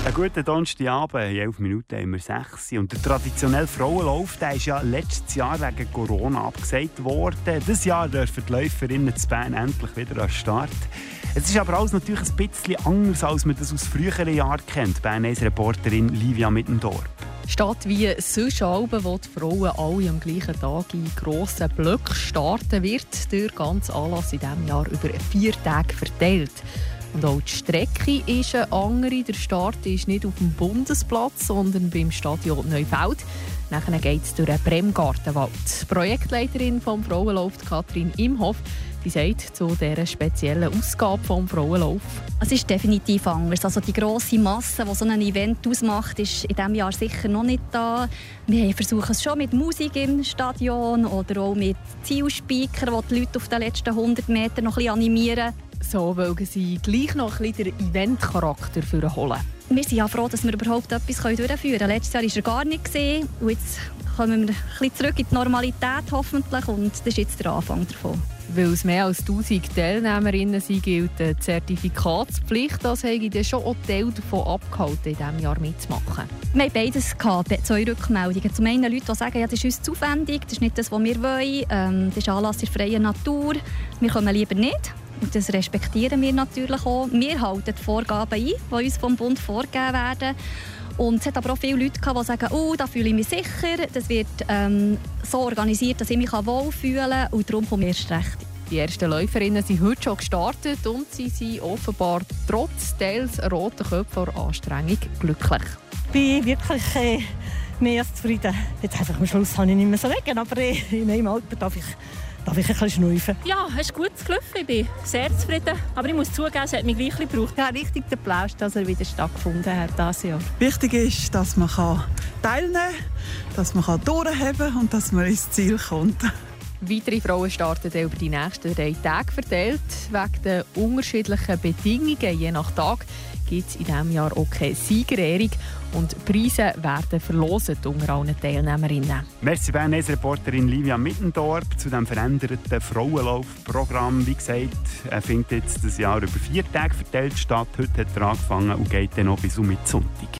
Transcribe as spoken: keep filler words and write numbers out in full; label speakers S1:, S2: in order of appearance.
S1: Einen guten Donnerstagabend, in elf Minuten haben wir sechs. Und der traditionelle Frauenlauf der ist ja letztes Jahr wegen Corona abgesagt worden. Dieses Jahr dürfen die Läuferinnen zu Bern endlich wieder an den Start. Es ist aber alles natürlich ein bisschen anders, als man das aus früheren Jahren kennt. Bernays-Reporterin Livia Mittendorf.
S2: Statt wie sonst Alben, wo die Frauen alle am gleichen Tag in grossen Blöcken starten, wird der ganze Anlass in diesem Jahr über vier Tage verteilt. Und auch die Strecke ist eine andere. Der Start ist nicht auf dem Bundesplatz, sondern beim Stadion Neufeld. Nachher geht es durch den Bremgartenwald. Die Projektleiterin des Frauenlauf, Katrin Imhoff, die sagt zu dieser speziellen Ausgabe des Frauenlauf:
S3: Es ist definitiv anders. Also die grosse Masse, die so ein Event ausmacht, ist in diesem Jahr sicher noch nicht da. Wir versuchen es schon mit Musik im Stadion oder auch mit Zielspeakern, die die Leute auf den letzten hundert Metern noch ein bisschen animieren.
S2: So wollen sie gleich noch ein bisschen den Eventcharakter holen.
S3: Wir sind ja froh, dass wir überhaupt etwas durchführen können. Letztes Jahr war er gar nicht. Und jetzt kommen wir ein bisschen zurück in die Normalität hoffentlich. Und das ist jetzt der Anfang davon.
S2: Weil es mehr als tausend Teilnehmerinnen sind, gilt eine Zertifikatspflicht. Das habe ich schon auch Teil davon abgehalten, in diesem Jahr mitzumachen.
S3: Wir haben beides gehabt, zwei Rückmeldungen. Zum einen Leute, die sagen, ja, das ist uns zu aufwendig, das ist nicht das, was wir wollen. Ähm, das ist Anlass in freier Natur. Wir kommen lieber nicht. Und das respektieren wir natürlich auch. Wir halten die Vorgaben ein, die uns vom Bund vorgegeben werden. Und es hat aber auch viele Leute gehabt, die sagen, oh, da fühle ich mich sicher. Das wird ähm, so organisiert, dass ich mich wohlfühlen kann. Und darum komme ich erst recht.
S2: Die ersten Läuferinnen sind heute schon gestartet und sie sind offenbar trotz teils roten Köpfen vor Anstrengung glücklich.
S4: Ich bin wirklich äh, mehr als zufrieden. Jetzt einfach am Schluss kann ich nicht mehr so wegen, aber äh, in meinem Alter darf ich Darf ich ein bisschen schnaufen?
S5: Ja, es ist gut gelaufen. Ich bin sehr zufrieden. Aber ich muss zugeben, es hat mich gleich gebraucht.
S6: Ja, richtig der Applaus, dass er wieder stattgefunden hat dieses Jahr.
S7: Wichtig ist, dass man teilnehmen kann, dass man durchheben kann und dass man ins Ziel kommt.
S2: Weitere Frauen starten über die nächsten drei Tage verteilt. Wegen der unterschiedlichen Bedingungen je nach Tag gibt es in diesem Jahr auch keine Siegerehrung und Preise werden verlost unter allen Teilnehmerinnen.
S1: Merci Bernays-Reporterin Livia Mittendorf zu dem veränderten Frauenlaufprogramm. Wie gesagt, er findet jetzt das Jahr über vier Tage verteilt statt. Heute hat er angefangen und geht dann noch bis um Sonntag.